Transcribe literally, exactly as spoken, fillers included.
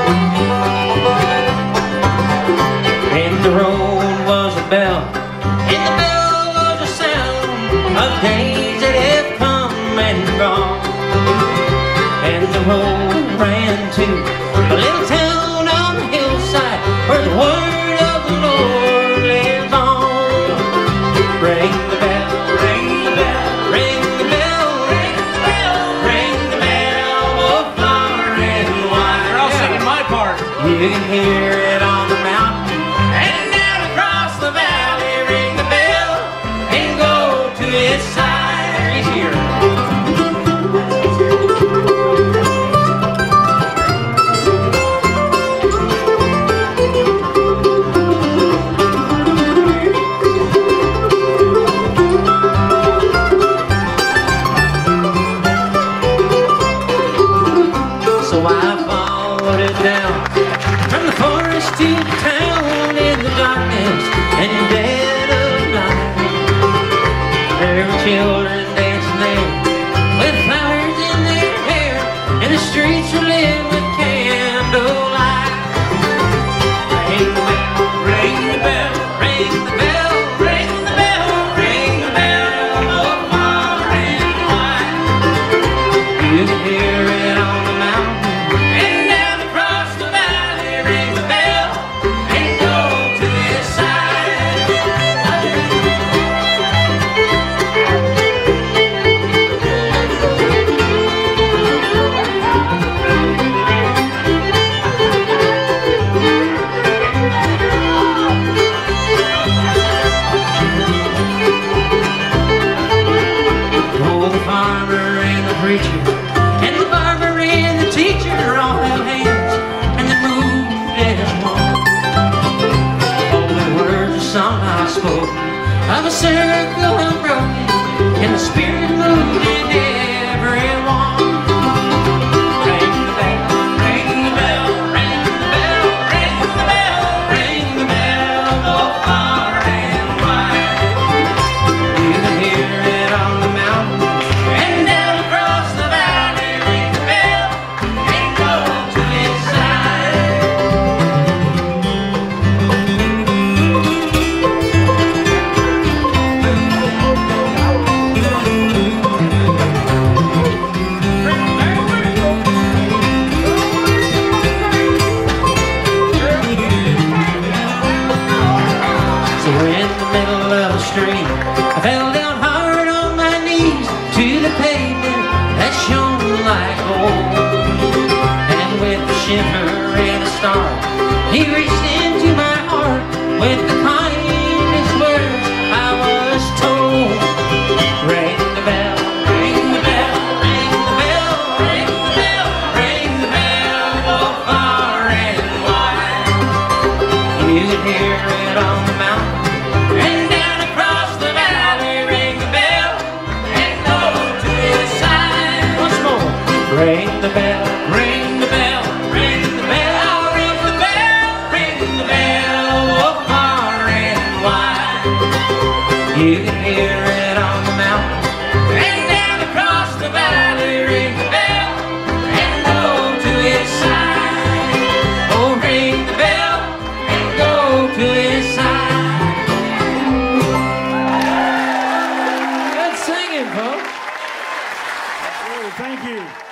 And the road was a bell, and the bell was a sound of days that have come and gone. And the road ran to a little town on the hillside where the word of the Lord lives on. Ring the bell, ring the bell, ring the bell, ring the bell, ring the bell, oh far and wide. You're all singing my part. You can hear it on the mountain and down across the valley. Ring the bell and go to its side. He's here. So I followed it down from the forest to the town in the darkness and dead of night. There were children dancing there with flowers in their hair, and the streets were lit with candlelight. Ring the bell, ring the bell, ring the bell, ring the bell, ring the bell, oh far and wide. You can hear it on the mountain and down across the valley. Ring the bell and go to its side. Oh, the farmer and the preacher and the barber and the teacher all held hands and they moved as one. Holy words of song I spoke of a circle unbroken, and the Spirit moved in everyone. Ring the bell, ring the bell, ring the bell, ring the bell, ring the bell, oh far and wide. You can hear it on the mountain and down across the valley. Ring the bell and go to its side. So in the middle of the street, I fell down hard on my knees to the pavement that shone like gold. And with a shimmer and a star, he reached into my heart with the kindest words I was told. Ring the bell, ring the bell, ring the bell, ring the bell, ring the bell, oh far and wide. You can hear it on the mountain and down across the valley. Ring the bell and go to its side. Once more. Ring the bell, ring the bell, ring the bell, ring the bell, ring the bell, oh far and wide. You can hear it on the mountain and down across the valley. Ring the bell and go to its side. Oh, ring the bell and go to its side. Good singing, folks. Absolutely. Thank you.